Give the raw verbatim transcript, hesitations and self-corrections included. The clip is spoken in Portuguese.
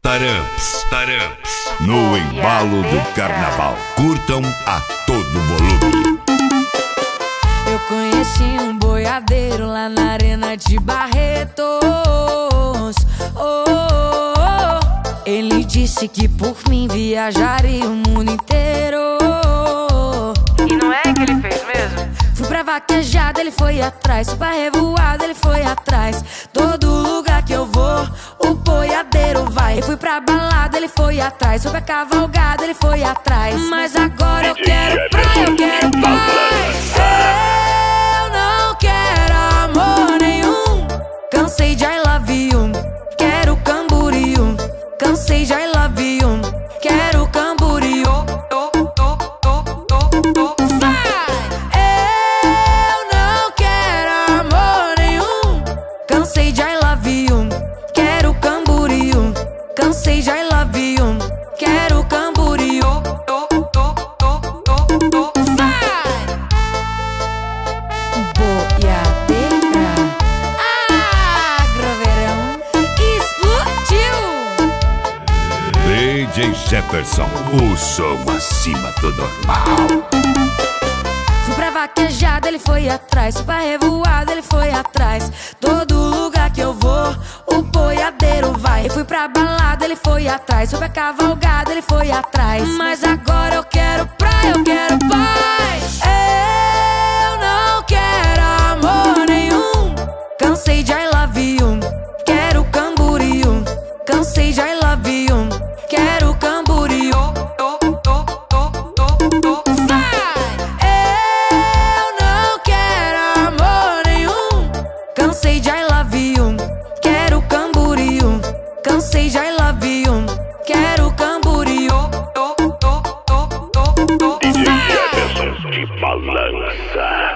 Taramps, taramps. No embalo do carnaval. Curtam a todo volume. Eu conheci um boiadeiro lá na arena de Barretos. Oh, oh, oh. Ele disse que por mim viajaria o mundo inteiro. E não é que ele fez mesmo? Fui pra vaquejada, ele foi atrás. Fui pra revoada, ele foi atrás. Todo lugar que eu vou, o boiadeiro vai. Eu fui pra balada, ele foi atrás. Fui pra cavalgada, ele foi atrás. Mas agora eu quero praia, eu quero paz. Eu não quero amor nenhum. Cansei de I love you. Quero Camboriú. Cansei de I love you. Quero Camboriú. Cansei de I love you, quero Camboriú. Cansei de I love you, quero Camboriú. Boiadeira, Agroverão explodiu. D J Jefferson, o som acima do normal. Fui pra vaquejada, ele foi atrás. Fui pra revoada, ele foi atrás. Todo lugar que eu vou, o boiadeiro vai. Eu fui pra balada, ele foi atrás. Fui pra cavalgada, ele foi atrás. Mas agora eu quero praia, eu quero paz. Eu não quero amor nenhum. Cansei de I love you, quero Camboriú. Cansei de I love you, quero Camboriú. Cansei de I love you, quero Camboriú. Cansei de I love you, quero Camboriú. D J Jefferson de balança.